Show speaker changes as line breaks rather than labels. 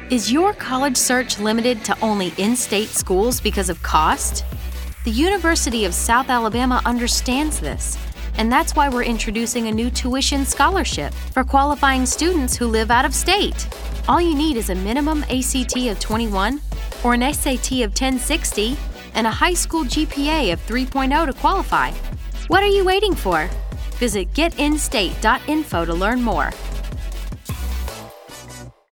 Is your college search limited to only in-state schools because of cost? The University of South Alabama understands this, and that's why we're introducing a new tuition scholarship for qualifying students who live out of state. All you need is a minimum ACT of 21 or an SAT of 1060 and a high school GPA of 3.0 to qualify. What are you waiting for? Visit getinstate.info to learn more.